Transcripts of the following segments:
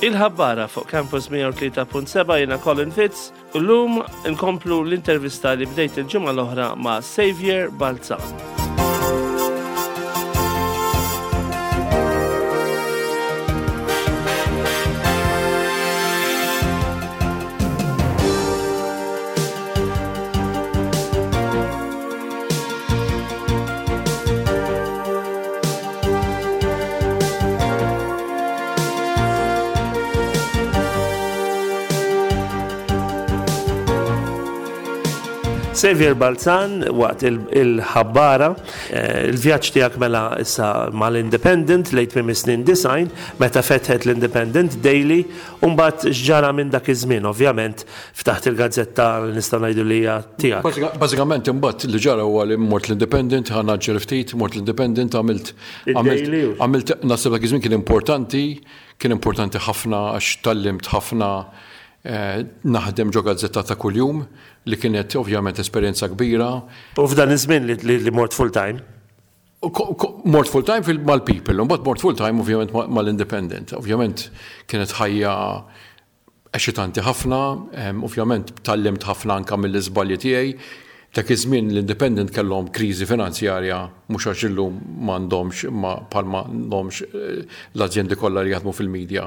Il-ħabbara fuq Campus 103.7 jiena Colin Fitz u llum inkomplu l-intervista li bdejt il-ġimgħa l-oħra ma' Xavier Balzan. Xavier Balzan waqt il-ħabbara, il-vjaġġ tiegħek mela issa mal-Independent lejt minn snin design, meta fetħet l-Independent Daily, u mbagħad x'ġara minn dak iż-żmien, ovvjament ftaħt il-gazzetta li nistgħu ngħidu li hija tiegħek. Bażikament imbagħad li ġara huwa li mort l-Independent, ħanaġġel ftit, mort l-Independent għamilt naħseb dak iż-żmien kien importanti ħafna għax tallimt ħafna naħdem ġo gazzetta ta' kuljum li kienet ovvjament esperjenza kbira. U f'dan iż-żmien li mort full time? Mort full time mal-People, u mbagħad mort full time ovvjament mal-Independent. Ovvjament kienet ħajja eċitanti ħafna, ovvjament tallimt ħafna anke mill-iżbalji tiegħi. Dak iż-żmien l-Independent kellhom kriżi finanzjarja mhux għax illum m'għandhomx bħalma m'għandhomx l-azzjendi kollha li jaħdmu fil-medja.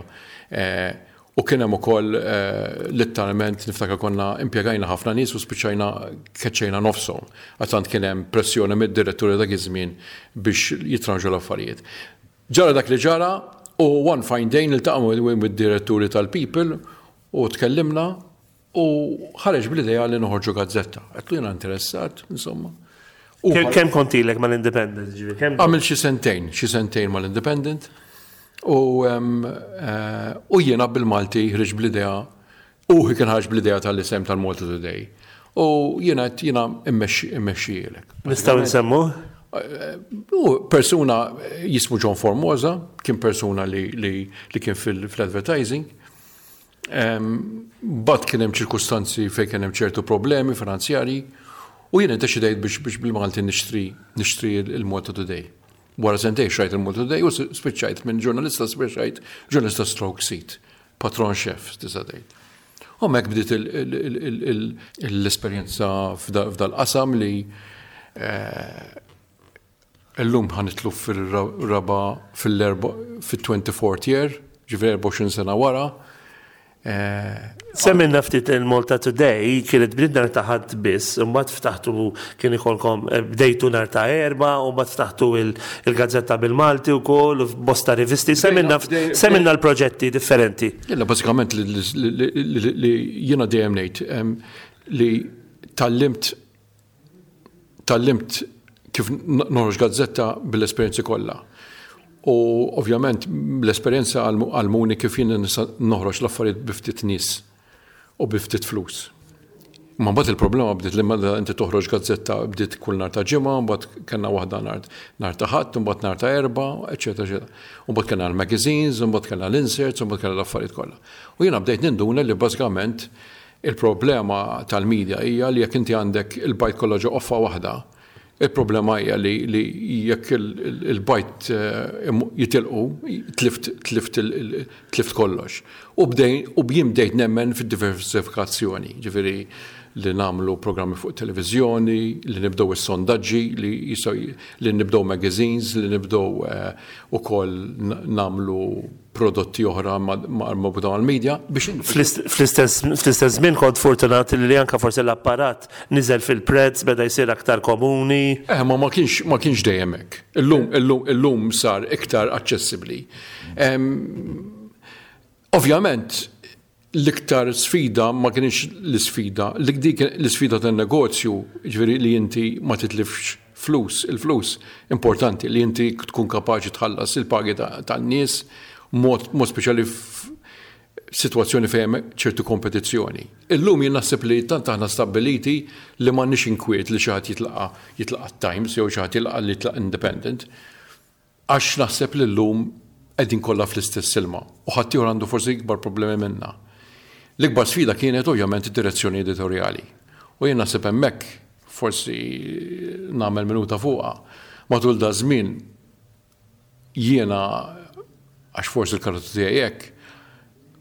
U kien hemm ukoll letteralment niftakar konna impjegajna ħafna nies u spiċċajna keċċejna nofshom. Għatant kien hemm pressjoni mid-diretturi dak iż-żmien biex jitranġu l-affarijiet. Ġara dak li ġara u one fine day niltaqgħu mid-diretturi tal-People u tkellimna u ħareġ bl-idea li noħorġu gazzetta. Qed jiena interessat, insomma. Kemm kontilek mal-Independent? Għamil xi sentejn mal-Independent. U jiena bil-Malti ħriġ bl-idea, u kien ħarġ bl-idea tal-isem tal-Malta Today. U jiena immexxielek. Nistgħu nsemmu? Persuna jismu John Formosa, kien persuna li kien fil-advertising. Bad kien hemm ċirkustanzi fejn kien hemm ċertu problemi finanzjarji u jiena deċidejt biex bil-Malti nixtri il-Malta Today. Wara sentej xrajt il-Malta Today u spiċċajt minn ġurnalista spiċċajt ġurnalista stroke seat, patron chef tista' tgħid. U hemmhekk bdiet l-esperjenza f'dal-qasam li llum ħanitlu fil-24th year, ġifieri 24 sena wara. Semminna ftit il-Malta Today kienet bdiet nhar ta' ħadd biss, u mbagħad ftaħtu kien ikolkom bdejtu nhar ta' erba' u mbagħad ftaħtu il-gazzetta bil-Malti wkoll u bosta rivisti. Semminna l-proġetti differenti. Jella bażikament li jiena dejjem ngħid li tallimt kif noħroġ gazzetta bil-esperjenzi kollha. U ovvjament l-esperjenza għalmuni kif jien noħroġ l-affarijiet biftit nies u biftit flus. Ma mbagħad il-problema bdiet li meta inti toħroġ gazzetta bdiet kull nhar ta' ġimgħa, mbagħad kellna waħda nhar ta' ħadd, mbagħad nhar ta' erba', eċetera. U mbagħad kellna l-magazines, u mbagħad kellna l-inserts, u mbagħad kellna l-affarijiet kollha. U jiena bdejt ninduna li bażikament il-problema tal-medja hija li jekk inti għandek il-bajt kollha ġo offa waħda, il-problema hija li jekk il-bajt jitilqu, tlift kollox. U bjiem bdejt nemmen fid-diversifikazzjoni, ġifieri li nagħmlu programmi fuq televiżjoni, li nibdew is-sondaġġi, li nibdew magazines, li nibdew ukoll nagħmlu prodotti oħra marbuta mal-medja biex fl-istess żmien kont fortunat li anke forsi l-apparat niżel fil-prezz beda jsir aktar komuni. Ma kienx dejjem hekk. Illum sar iktar aċċessibbli. Ovvjament l-iktar sfida ma kienx l-sfida, l-sfida tan-negozju, ġifieri li inti ma titlifx flus, il-flus importanti li inti tkun kapaċi tħallas il-pagi tan-nies mod speċjali f'sitwazzjoni fejn ċertu kompetizzjoni. Illum jien naħseb li tant aħna stabbiliti li m'għandniex inkwiet li xi ħadd jitlaqa' Times jew xi ħadd jitlaqa' Independent għax naħseb li llum qegħdin kollha fl-istess silma u ħadd ieħor għandu forsi ikbar problemi minnha. L-ikbar sfida kienet ovvjament id-direzzjoni editorjali. U jien naħseb hemmhekk forsi nagħmel minuta fuqha. Matul da żmien jiena għax forsi l-karota tiegħi hekk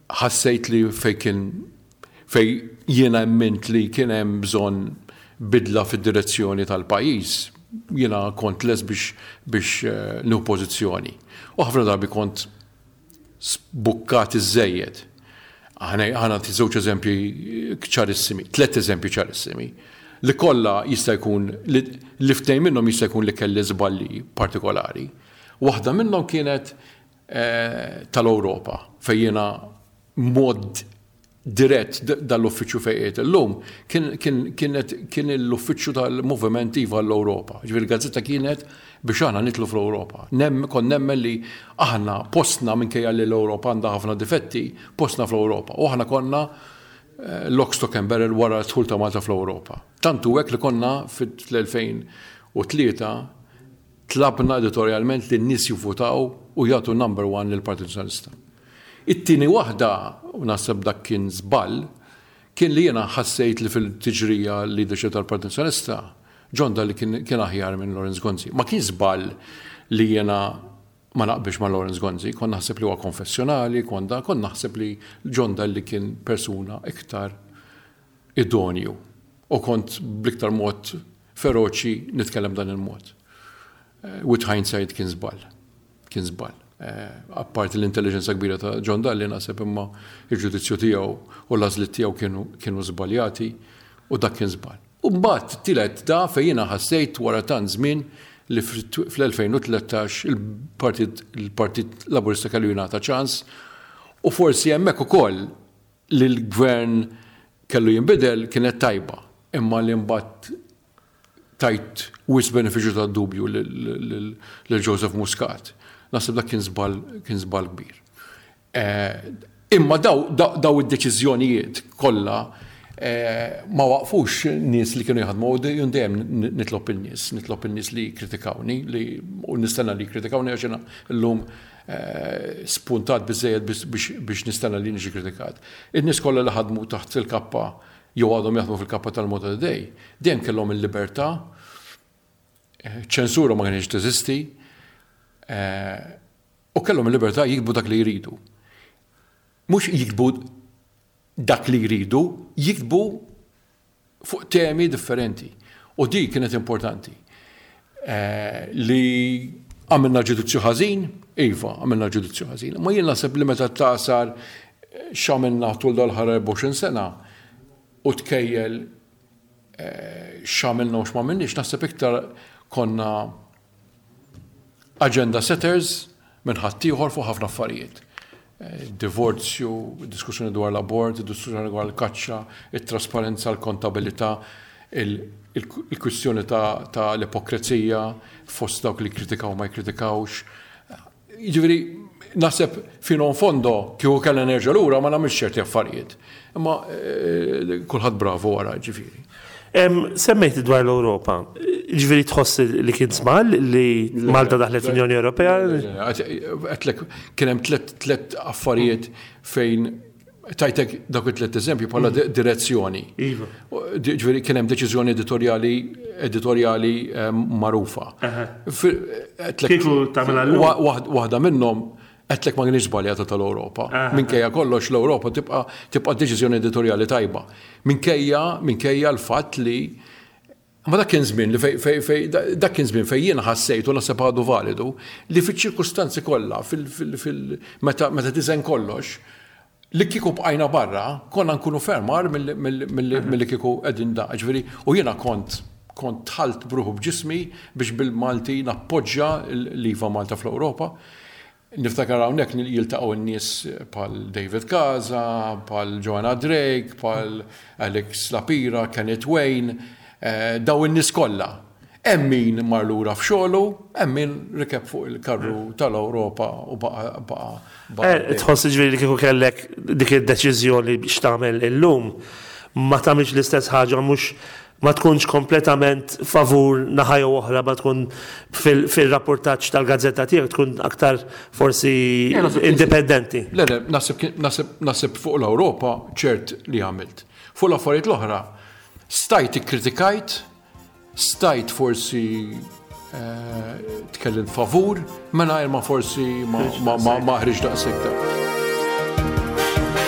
ħassejt li fej jiena mint li kien hemm bżonn bidla fid-direzzjoni tal-pajjiż, jiena kont les biex nieħu pożizzjoni. U ħafna darbi kont sbukkat iż-żejjed. Ħana żewġ eżempji ċarissimi, 3 eżempji ċarissimi. Li kollha jista' jkun li ftehim minnhom jista' jkun li kelli żballi partikolari. Waħda minnhom kienet tal-Ewropa fejn jiena mod dirett dal-uffiċċju fejn qiegħed illum kien l-uffiċċju tal-Moviment Iva l-Ewropa. Ġifieri l-gazzetta kienet biex aħna nitlu fl-Ewropa. Kon nemmen li aħna postna minkejja li l-Ewropa għandha ħafna difetti, postna fl-Ewropa. U aħna konna lock, stock and barrel wara t-tħul ta' Malta fl-Ewropa. Tantu hekk li konna fil-2003 tlabna editorialment li n-nies jivvutaw u jagħtu number 1 lill-Partit Soċjalista. It-tieni waħda, u naħseb dak kien żball, kien li jiena ħassejt li fil-tiġrija leadership tal-Partit Soċjalista John Dalli kien aħjar minn Lawrence Gonzi. Ma kien żball li jiena ma naqbilx ma' Lawrence Gonzi, kon naħseb li huwa konfessjonali, kon naħseb li John Dalli kien persuna iktar idonju. U kont bliktar mod feroċi nitkellem dan il-mod. With hindsight kien żball. Apparti l-intelligenza kbira ta' John Dalli naħseb imma il-ġudizzju tiegħu u l-għażliet tiegħu kienu żbaljati u dak kien żball. U mbagħad tielet da fejn jiena ħassejt wara tant żmien li fl-2013 il-Partit Laburista kellu jingħata ċans u forsi hemmhekk ukoll li l-gvern kellu jinbidel kienet tajba, imma li mbagħad tajt wis benefiċċju tad-dubju lil Joseph Muscat. Naħseb dak kien żball kbir. Imma daw id-deċiżjonijiet kollha ma waqfux nies li kienu jaħdmu u dejjem nitlob in-nies li kritikawni u nistenna li kritikawni għax llum spuntat biżejjed biex nistenna li niġi kritikat. In-nies kollha li ħadmu taħt il-kappa jew għadhom jaħdmu fil-kappa tal-Malta Today dejjem kellhom il-libertà, ċensura ma kienx teżisti u kellhom il-libertà jiktbu dak li jridu. Mhux jiktbu dak li jridu, jiktbu fuq temi differenti. U di kienet importanti. Li għamilna ġudizzju ħażin, iva, għamilna ġudizzju ħażin. Ma jien naħseb li meta taqsar x'għamilna tul dal-ħar 24 sena u tkejjel x'għamilna u x'm'għamilniex, naħseb iktar konna agenda setters minn ħadd ieħor fuq ħafna affarijiet. Divorzju, diskussjoni dwar l-abort, diskussjoni dwar l-kaċċa, it-trasparenza, l-kontabilità, il-kwistjoni ta' l-ipokrezija fost dawk li kritikaw ma jkritikawx. Jiġifieri naħseb fino fondo kieku kellna nerġa' lura ma nagħmilx ċerti affarijiet. Imma kulħadd bravu wara ġifieri. Semmejt dwar l-Ewropa. Ġifieri tħoss li kien żball li Malta daħlet l-Unjoni Ewropea? Għetlek kien hemm tliet affarijiet fejn tajtek dak it-tliet eżempju bħala direzzjoni. Ġifieri kien hemm deċiżjoni editorjali magħrufa. Kieku tagħmilha llum? Waħda minnhom għetlek ma kienx żbaljata tal-Ewropa. Minkejja kollox l-Ewropa tibqa' deċiżjoni editorjali tajba. Minkejja l-fatt li ma dak kien żmien dak kien żmien fejn jiena ħassejt u naħseb għadu validu li fiċ-ċirkustanzi kollha meta tiżen kollox li kieku bqajna barra konna nkunu fermar milli kieku qegħdin da. Ġifieri u jiena kont ħalt bruħu b'ġismi biex bil-Malti nappoġġja l-IVA Malta fl-Ewropa. Niftakar hawnhekk jiltaqgħu n-nies bħal David Kaza, bħal Joanna Drake, bħal Alex Lapira, Kenneth Wayne, daw in-nies kollha. Hemm min mar lura f'xogħlu, hemm min rikeb fuq il-karru tal-Ewropa u baqa'. Tħoss ġifieri li kieku kellek dik id-deċiżjoni biex tagħmel illum ma tagħmilx l-istess ħaġa mhux ma tkunx kompletament favur naħa oħra, ma tkun fil-rapportaġġ tal-gazzetta tiegħek tkun aktar forsi indipendenti. Le, naħseb fuq l-Ewropa ċert li għamilt. Fuq l-affarijiet l-oħra stajt ikkritikajt, stajt forsi tkellim favur, mingħajr ma forsi ma ħriġ daqshekk.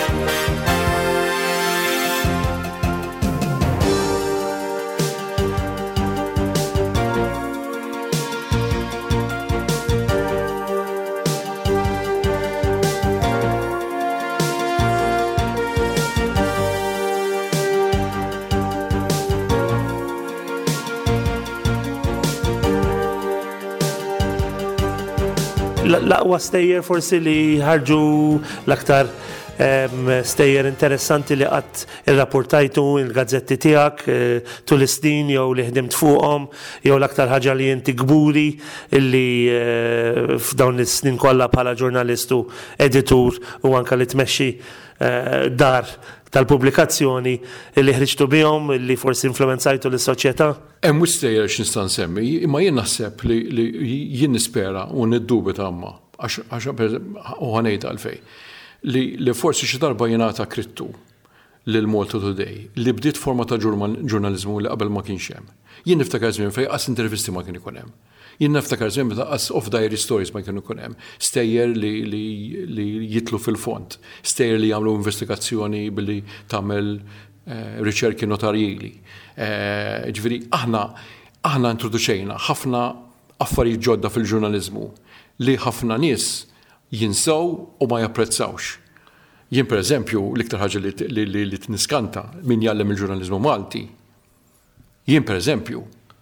L-aqwa stejjer forsi li ħarġu l-aktar stejjer interessanti li qatt irrapportajtu il-gazzetti tiegħek tul is-snin jew li ħdimt fuqhom jew l-aktar ħaġa li inti gburi illi f'dawn is-snin kollha bħala ġurnalistu, editur u anke li tmexxi dar tal-pubblikazzjoni illi ħriġtu bihom illi forsi influenzajtu lis-soċjetà? Hemm mhux stejjer x'nista' nsemmi, imma jien naħseb li jien nispera u niddubita imma għax u ħanejt għalfejn. Li forsi xi darba jingħata krittu lil Malta Today li bdiet forma ta' ġurnaliżmu li qabel ma kienx hemm. Jien niftakar żmien fejn qas intervisti ma kien ikun hemm. Jien niftakar żmien meta qas off diary stories ma kienu ikun hemm. Stejjer li jitlu fil-fond, stejjer li jagħmlu investigazzjoni billi tagħmel riċerki notarjili. Ġifieri aħna introduċejna ħafna affarijiet ġodda fil-ġurnaliżmu li ħafna nies jinsaw u ma japprezzawx. Jien pereżempju l-iktar ħaġa li tniskanta min jgħallem il-ġurnaliżmu Malti. Jien pereżempju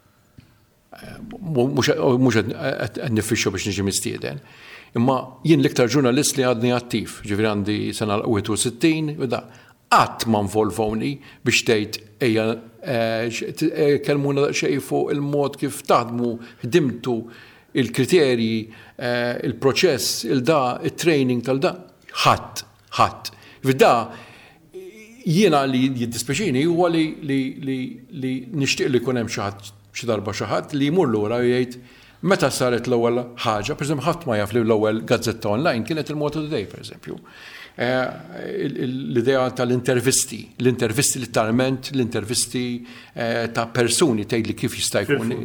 mhux qed nifixxu biex niġi mistieden, imma jien l-iktar ġurnalist li għadni attiv, ġifieri għandi sena 61 u da qatt ma involvowni biex tgħid ejja kellmuna xejn fuq il-mod kif taħdmu, ħdimtu il-kriterji, il-proċess, il-training tal-da, ħadd. F'da jiena li jiddispeċini huwa li nixtieq li jkun hemm xi darba xi ħadd li jmur lura u jgħid meta saret l-ewwel ħaġa, pereżempju ħadd ma jaf li l-ewwel gazzetta online kienet il-Malta Today pereżempju. L-idea tal-intervisti, literalment l-intervisti ta' persuni tgħidli kif jista' jkun.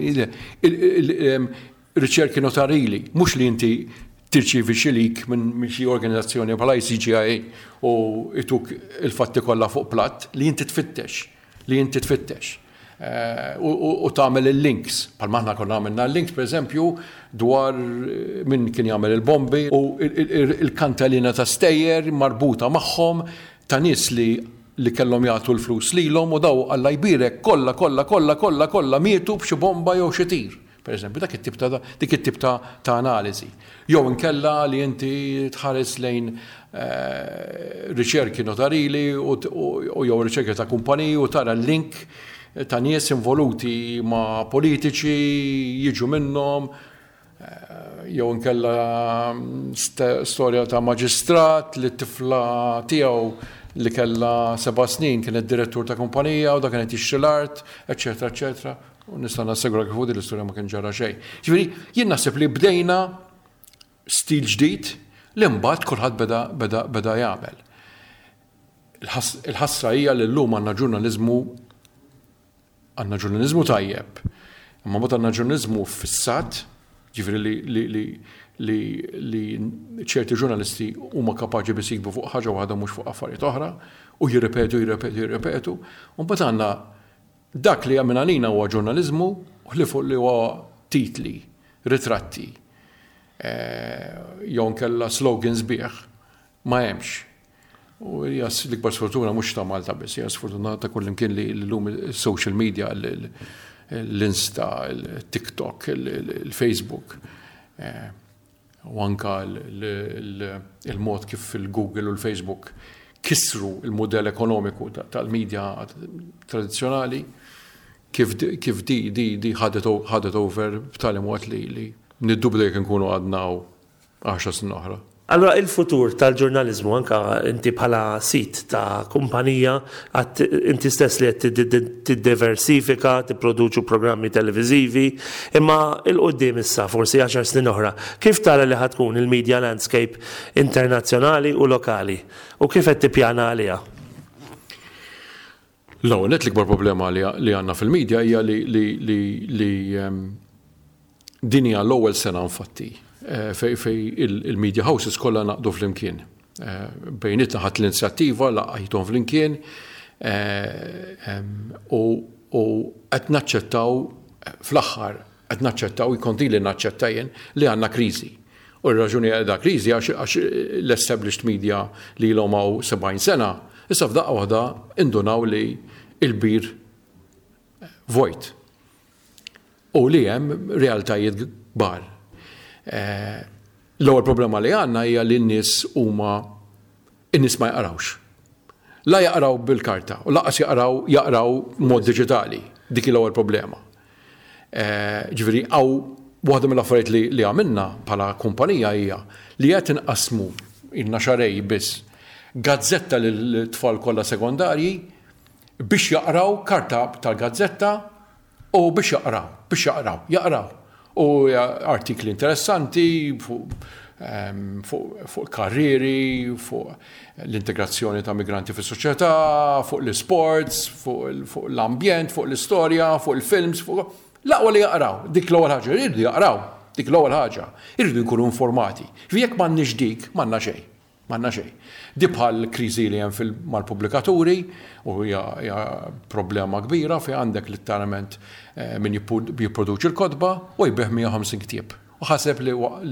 Riċerki notarili, mhux li inti tirċievi xilik minn xi organizzazzjoni bħala ICGIA u ituk il-fatti kollha fuq platt li inti tfittex. U tagħmel il-links. Bħalma aħna konna għamilna l-links pereżempju dwar min kien jagħmel il-bombi u il-kantalina ta' stejjer marbuta magħhom ta' nies li kellhom jagħtu l-flus lilhom u daw Alla jbirek kollha mietu b'xi bomba jew xi tir. Per eżempju, dik it-tip ta' analiżi. Jew inkella li inti tħares lejn riċerki notarili u jew riċerki ta' kumpaniji u tara l-link ta' nies involuti ma' politiċi jiġu minnhom, jew inkella storja ta' maġistrat li t-tifla tiegħu li kellha 7 snin kienet direttur ta' kumpanija u da kienet jixtri l-art, eċetera, eċetera. U nista' nassegura kif l istorja ma kien ġara xejn. Ġifieri jien naħseb li bdejna stil ġdid li mbagħad kulħadd beda jagħmel. Il-ħassra hija li llum għandna ġurnaliżmu tajjeb. Imma meta għandna ġurnaliżmu fissat, ġifieri li ċerti ġurnalisti huma kapaċi biss jikbu fuq ħaġa waħda mhux fuq affarijiet oħra u jirrepetu, u mbagħad għandna dak li għamina lina huwa ġurnaliżmu u li fuq li huwa titli, ritratti, jew nkella slogans bieħ ma hemmx. U hija l-ikbar sfortuna mhux ta' Malta biss, hija sfortuna ta' kullimkien li llum is-social media, l-Insta, il-TikTok, il-Facebook, u anka il-mod kif il-Google u l-Facebook kisru il-modell ekonomiku tal-medja tradizzjonali, kif di ħadet over b'tali mod li niddubda jekk nkunu għadna 10 snin oħra. Allora il-futur tal-ġurnalizmu anka inti bħala sit ta' kumpanija inti stess li qed tiddiversifika, tipproduċu programmi televiżivi, imma il-qudiem issa forsi 10 snin oħra, kif tara li ħatkun il-media landscape internazzjonali u lokali u kif qed tippjana għaliha? L-ewwel l-ikbar problema li għandna fil-medja hija li din hija l-ewwel sena infatti fej il-media houses kollha naqdu flimkien. Bejnietna ħadd l-inizjattiva laqajthom flimkien u qed naċċettaw fl-aħħar qed naċċettaw jkontili naċċettajjen li għandna kriżi. U r-raġuni għadha kriżi għax l-established media li l-hom 70 sena, issa f'daqqa waħda indunaw li il-bir vojt. U li hemm realtajiet kbar. L-ewwel problema li għandna hija li n-nies in-nies ma jaqrawx. La jaqraw bil-karta u laqas jaqraw mod diġitali. Dik l-ewwel problema. Ġifieri waħda mill-affarijiet li għamilna bħala kumpanija hija li qed inqasmu in-naxarej biss gazzetta lill-tfal kollha sekondarji biex jaqraw karta tal-gazzetta u biex jaqraw. U artikli interessanti fuq karrieri, fuq l-integrazzjoni ta' migranti fis-soċjetà, fuq l-sports, fuq l-ambjent, fuq l-istorja, fuq il-films, l-aqwa li jaqraw, dik l-ewwel ħaġa, irridu jaqraw, dik l-ewwel ħaġa, irridu jkunu informati. Jekk m'għandniex dik, m'għandna xejn. Di bħal kriżi li hemm mal-pubblikaturi u hija problema kbira fejn għandek letteralment min jipproduċi l-kotba u jbieħ 150 ktieb. U ħaseb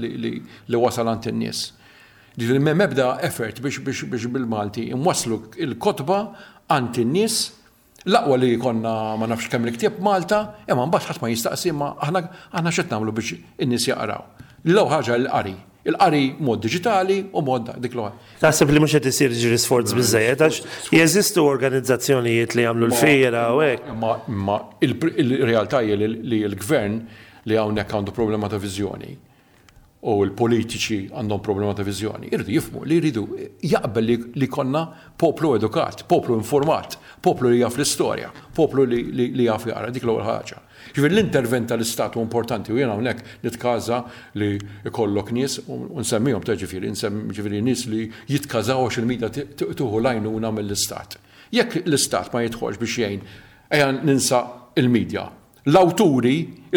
li wasal għand in-nies. M'hemm ebda effort biex bil-Malti imwasslu l-kotba għand in-nies. L-aqwa li jkollna ma nafx kemm l-ktieb Malta, imma mbagħad ħadd ma jistaqsi ma aħna x'qed nagħmlu biex in-nies jaqraw. L-ewwel ħaġa l-qari. Il-qari mod digitali u mod dik l-ewwel. Taħseb li mhux qed isir ġiri sforz biżżejjed għax jeżistu organizzazzjonijiet li jagħmlu l-fejra u hekk. Ma il-realtà hija li l-gvern li hawnhekk għandu problema ta' viżjoni u l-politiċi għandhom problema ta' viżjoni. Irridu jifhmu li jridu jaqbel li konna poplu edukat, poplu informat, poplu li jaf l-istorja, poplu li jaf jara, dik l-ewwel ħaġa. Ġifier l-intervent tal-Istat huwa importanti u jiena hawnhekk nitkaża li jkollok nies u nsemmihom ġifieri nies li jitkażaw għax il-midja tieħu lajnuna mill-Istat. Jekk l-Istat ma jidħolx biex jgħin ejja ninsa il-midja. L-awturi,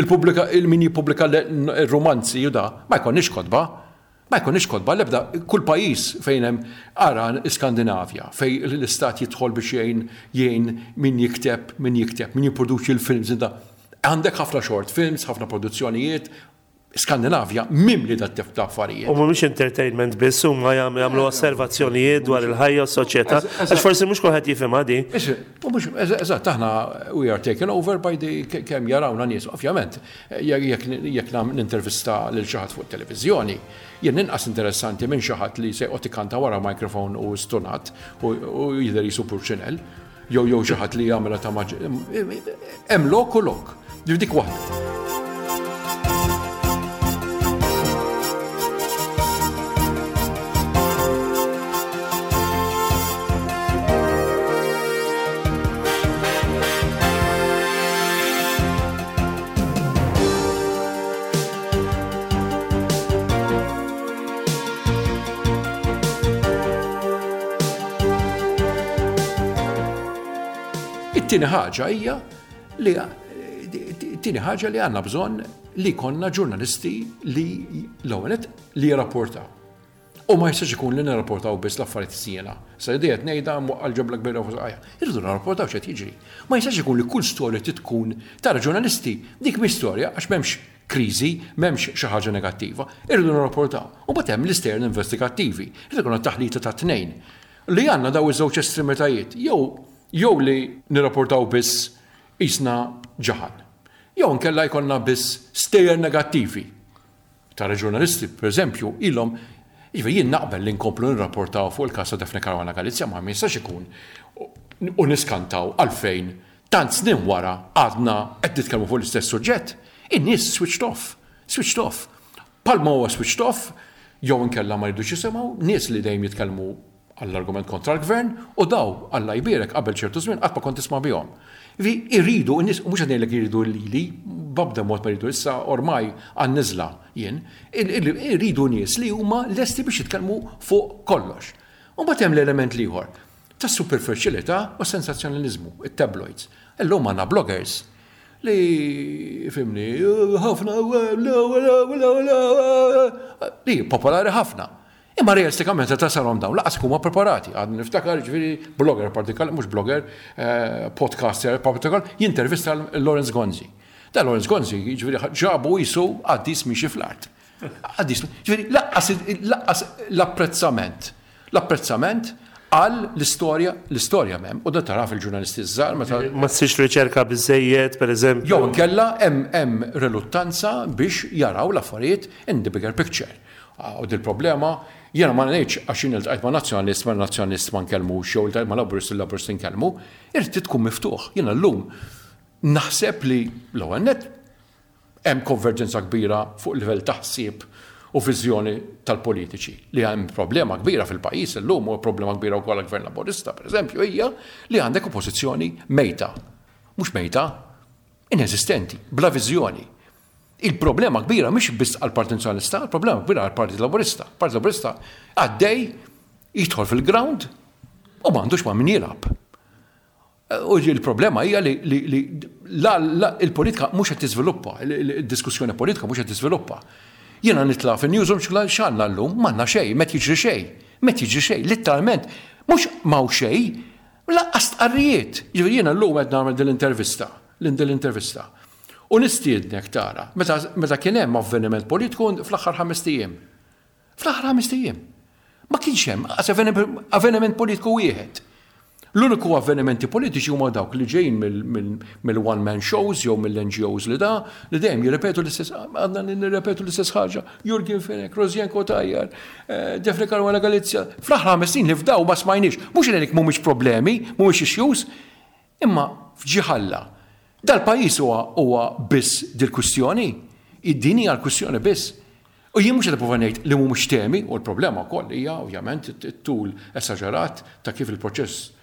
min jippubblika l-romanzi u da, ma jkollniex kodba, l-ebda kull pajjiż fejn hemm ara Skandinavja, fejn l-Istat jidħol biex jgħin min jikteb, min jipproduċi l-films da. Għandek ħafna short films, ħafna produzzjonijiet, Skandinavja mimli da t-tifta affarijiet. U mhumiex entertainment biss huma jagħmlu osservazzjonijiet dwar il-ħajja u s-soċjetà, għax forsi mhux kulħadd jifhimha di. Eżatt aħna we are taken over by kemm jarawna nies. Ovvjament, jekk nintervista lil xi ħadd fuq televiżjoni, jien inqas interessanti minn xi ħadd li se ikanta wara mikrofon u stunat u jidher jisu purċinell, jew xi ħadd li jagħmilha ta' hemm lok u lok. Dik waħda. Tieni ħaġa hija li għandna bżonn li konna ġurnalisti li l-ewwel li jirrapportaw. U ma jistax ikun li nirrapportaw biss l-affarijiet siena. Sa jdiet ngħidha għall-ġoblek bejra fuq saqajja. Irridu nirrapportaw x'qed jiġri. Ma jistax ikun li kull storja tkun tara ġurnalisti dik mi storja għax m'hemmx kriżi, m'hemmx xi ħaġa negattiva. Irridu nirrapportaw. U bagħad hemm l-istern investigattivi. Irridu jkun taħlita ta' tnejn. Li għandna daw iż-żewġ estremitajiet. Jew li nirrapportaw biss isna ġaħan. Jew nkella jkollna biss stejjer negattivi. Tara ġurnalisti, pereżempju, ilhom jien naqbel li nkomplu nirrapportaw fuq il-każ ta' Daphne Caruana Galizia ma jistax ikun u niskantaw għalfejn tant snin wara għadna qed nitkellmu fuq l-istess suġġett. In-nies switched off. Palma huwa switched off, jew nkella ma jridux jisimgħu, nies li dejjem jitkellmu għall-argument kontra l-gvern u daw Alla jbierek qabel ċertu żmien qatt ma kont tisma' bihom. Irridu n-nies mhux qed ngħidlek iridu lili, babda mod ma jridu issa ormai għan-niżla jien, irridu nies li huma lesti biex jitkellmu fuq kollox. U mbagħad hemm l-element ieħor tas-superficialità u sensazzjonaliżmu, it-tabloids. Illum għandna bloggers li fimni ħafna li popolari ħafna. Imma realistikament ta' sarhom dawn laqas huma preparati. Għad niftakar ġifieri blogger partikolari, mhux blogger, podcaster partikolari, jintervista Lawrence Gonzi. Da Lawrence Gonzi ġifieri ġabu jisu għaddis miexi fl-art. Ġifieri laqas l-apprezzament. L-apprezzament għal l-istorja m'hemm u da tara fil-ġurnalisti żgħar ma tsirx riċerka biżejjed pereżempju. Jew inkella hemm reluttanza biex jaraw l-affarijiet in the bigger picture. U dil-problema, jiena ma ngħidx għax iltqajt ma' nazzjonalist ma nkellmux, jew iltqajt ma' laburist nkellmu, irid tkun miftuħ. Jiena llum naħseb li l-ewwel nett hemm konverġenza kbira fuq livell ta' ħsieb u viżjoni tal-politiċi. Li hemm problema kbira fil-pajjiż illum u problema kbira wkoll għall-Gvern Laburista, pereżempju, hija li għandek oppożizzjoni mejta. Mhux mejta, ineżistenti, bla viżjoni. Il-problema kbira mhix biss għall-Partit Nazzjonalista, il-problema kbira għall-Partit Laburista. Il-Partit Laburista għaddej jidħol fil-ground u m'għandux ma' min jilgħab. U il-problema hija li il-politika mhux qed tiżviluppa, id-diskussjoni politika mhux qed tiżviluppa. Jiena nitla' fin-newsroom x'għandna llum m'għandna xejn, met jiġri xejn, letteralment mhux m'hawn xejn, laqqas tqarrijiet. Jiena llum qed nagħmel l-intervista. U nistiednek tara, meta kien hemm avveniment politiku fl-aħħar 5 ijiem. Fl-aħħar 5 ijiem. Ma kienx hemm avveniment politiku wieħed. L-uniku avvenimenti politiċi huma dawk li ġejjin mill-one-man shows jew mill-NGOs li dejjem jirrepetu l-istess ħaġa. Jurgen Fenek, Rosjenko Tajjar, Defne Caruana Galizja. Fl-aħħar 5 snin li fdaw ma smajniex. Mhux li mhumiex problemi, mhumiex issues, imma f'ġiħalla. Dal-pajjiż huwa biss dil-kwistjoni, id-din hija l-kwistjoni biss. U jien mhux qed nipprova ngħid li mhumiex temi, u l-problema wkoll hija ovvjament it-tul esaġerat ta' kif il-proċess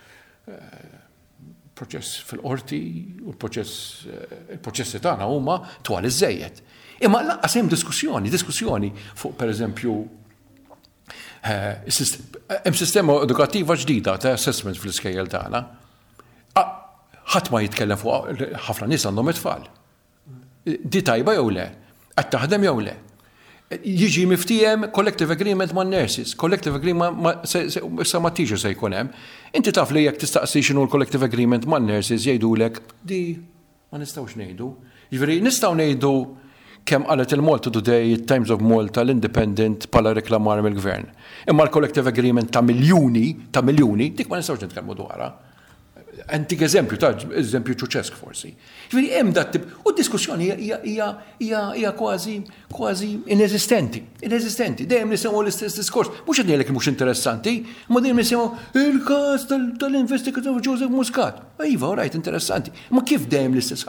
fil-qorti u il-proċessi tagħna huma twal iż-żejjed. Imma laqqas hemm diskussjoni fuq pereżempju hemm sistema edukattiva ġdida ta' assessment fl-iskejjel tagħna. Ħadd ma jitkellem fuq ħafna nies għandhom it-tfal. Di tajba jew le? Qed taħdem jew le? Jiġi miftijem collective agreement ma' nurses, collective agreement sa ma tiġi se jkun hemm. Inti taf li jekk tistaqsi x'inhu l-collective agreement ma' nurses jgħidulek di ma nistgħux ngħidu. Jiġifieri nistgħu ngħidu kemm qalet il-Malta Today, Times of Malta, l-Independent bħala reklamar mill-Gvern. Imma l-collective agreement ta' miljuni, dik ma nistgħux nitkellmu dwarha. Antik eżempju ċuċesk forsi. Ġifieri hemm dat tip u d-diskussjoni hija kważi ineżistenti. Dejjem nisimgħu l-istess diskors. Mhux qed ngħidlek mhux interessanti, ma dejjem nisimgħu il-każ tal-investigatur Joseph Muscat. Iva, orajt interessanti. Ma kif dejjem l-istess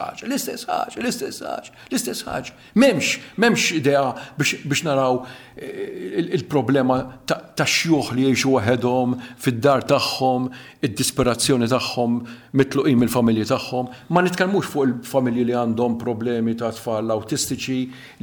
ħaġa. M'hemmx idea biex naraw il-problema ta' xjuħ li jgħixu waħedhom fid-dar tagħhom, id-disperazzjoni tagħhom mitluqin mill-familji tagħhom, ma nitkellmux fuq il-familji li għandhom problemi ta' tfal awtistiċi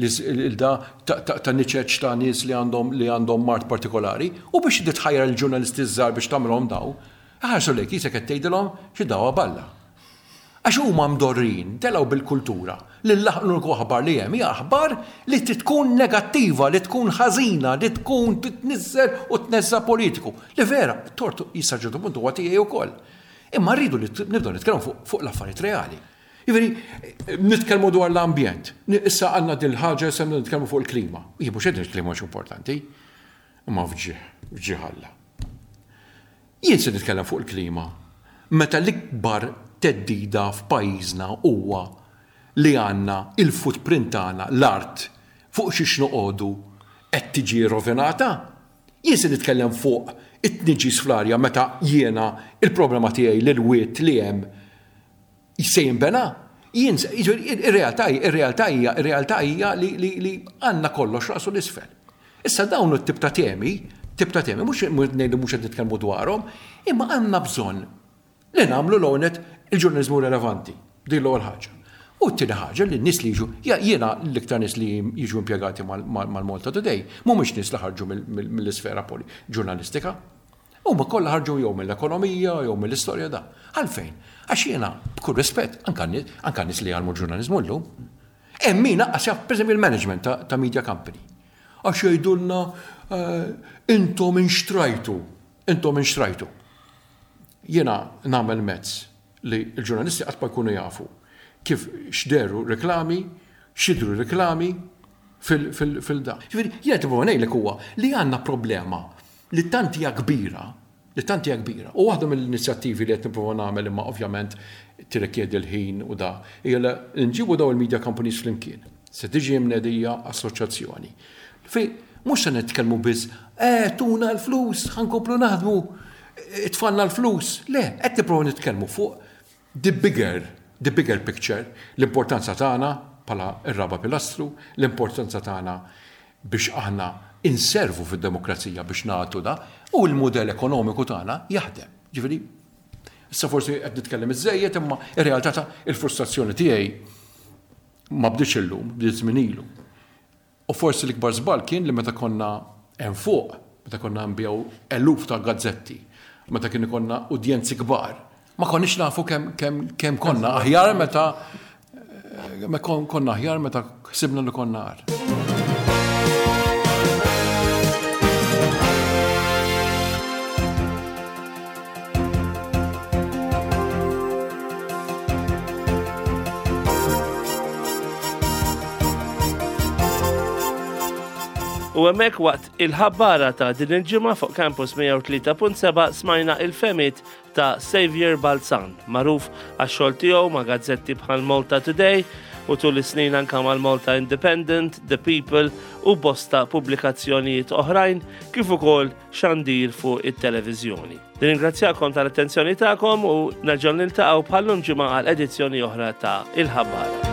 ta' niċeċ ta' nies li għandhom mart partikolari, u biex titħajjar il-ġurnalisti żgħar biex tagħmilhom daw, ħarsu lejk jisek qed tgħidilhom xi dawha balla. Għax huma mdorrin telgħu bil-kultura li l-ħaqlu aħbar li hemm hija aħbar li tkun negattiva, li tkun ħażina, li tkun titniżżel u tneżza politiku. Li vera, tortu jista' ġertu punt huwa tiegħi wkoll. Imma rridu li nibdew nitkellmu fuq l-affarijiet reali. Jiġifieri nitkellmu dwar l-ambjent. Issa għandna din ħaġa se nitkellmu fuq il-klima. Mhux qed il-klima mhux importanti, imma f'ġiħalla. Jien se nitkellem fuq il-klima meta l-ikbar teddida f'pajjiżna huwa li għandna il-footprint tagħna l-art fuq xiex noqogħdu qed tiġi rovinata. Jien se nitkellem fuq it-tniġis fl-arja meta jiena il-problema tiegħi l-wiet li hemm se jinbena. Jien ir-realtà hija li għandna kollox rasu l-isfel. Issa dawn it-tip ta' temi mhux ngħidu mhux qed nitkellmu dwarhom, imma għandna bżonn li nagħmlu l-għonet il-ġurnaliżmu relevanti. Din l-ewwel ħaġa. U t-tieni ħaġa li n-nies li jiġu, jiena l-iktar nies li jiġu impjegati mal-Malta Today, mhumiex nies li ħarġu mill-isfera ġurnalistika. Huma kollha ħarġu jew mill-ekonomija jew mill-istorja da. Għalfejn? Għax jiena b'kull rispett anke nies li jagħmlu ġurnaliżmu llum. Hemm min naqqas jaf pereżempju il-management ta' media company. Għax jgħidulna intom inxtrajtu. Jiena nagħmel mezz li l-ġurnalisti qatt ma jkunu jafu kif xderu reklami, xidru reklami fil-da. Jiena tibgħu ngħidlek huwa li għandna problema li tant hija kbira, u waħda mill-inizjattivi li qed nipprova nagħmel imma ovvjament tirrikjedi l-ħin u da hija li nġibu daw il-media companies flimkien. Se tiġi mnedija assoċjazzjoni. mhux se nitkellmu biss, tuna l-flus, ħankomplu naħdmu, itfanna l-flus. Le, qed nipprovu nitkellmu fuq the bigger picture, l-importanza tagħna bħala r-raba pilastru, l-importanza tagħna biex aħna inservu fid-demokrazija biex nagħtu da, u l-mudell ekonomiku tagħna jaħdem. Ġifieri, issa forsi qed nitkellem iżejjed imma ir-realtà il-frustrazzjoni tiegħi ma bdietx illum, bdiet żmien ilu. U forsi l-ikbar żball kien li meta konna hemm fuq, meta konna nbjew eluf ta' gazzetti, meta kien ikonna udjenzi kbar, ma konniex nafu kemm konna aħjar meta konna aħjar meta ħsibna li konna għar. U hemmhekk waqt il-ħabbara ta' din il-ġimgħa fuq Campus 103.7 smajna il-femit ta' Xavier Balzan, magħruf għax-xogħol tiegħu ma' gazzetti bħal Malta Today u tul is-snin anke mal-Malta Independent, The People u bosta pubblikazzjonijiet oħrajn kif ukoll xandir fuq it-televiżjoni. Ningrazzjakom tal-attenzjoni tagħkom u nerġgħu niltaqgħu bħallum ġimgħa għal edizzjoni oħra ta' Il-ħabbara.